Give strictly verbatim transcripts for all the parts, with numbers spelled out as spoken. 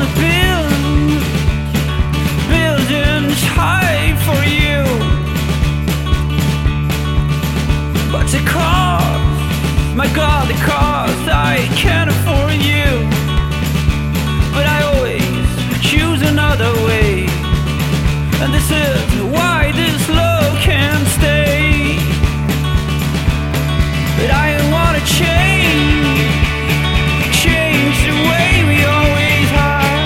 wanna build buildings high for you, but it costs, my God, it costs. I can't afford you, but I always choose another way. And this is why this love can't stay. But I wanna change, change the way we always are,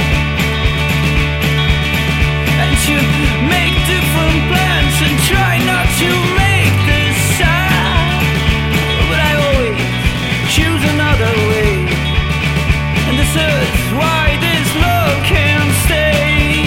and to make different plans and try not to make this sad. But I always choose another way. And this is why this love can't stay.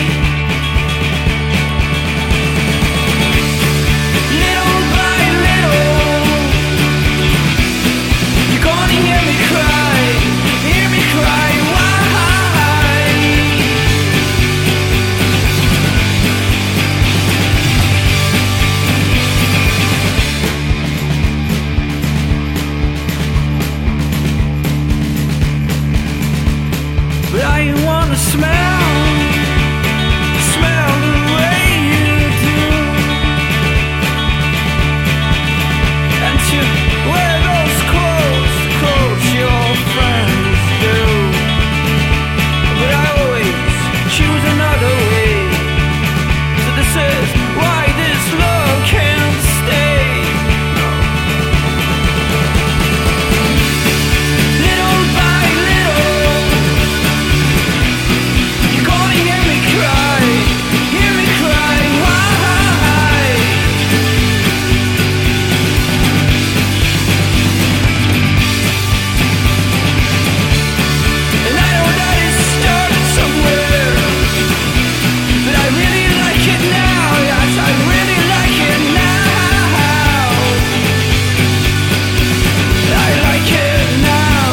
But I wanna smell, smell the way you do, and to wear those clothes, clothes your friends do. But I always choose another way. So this is why this love can't stay. Little by little, you're gonna hear me cry, hear me cry, why? And I know that it started somewhere, but I really like it now, yes, I really like it now. I like it now.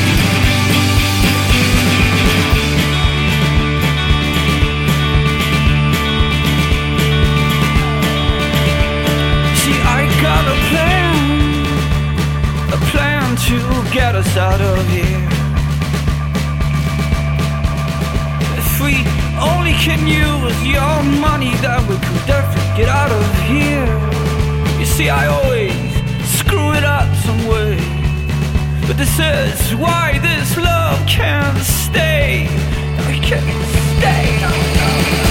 See, I got a plan, a plan to get us out of here. If we only can use your money, then we could definitely get out of here. You see, I always screw it up some way, but this is why this love can't stay. It can't stay. No, no.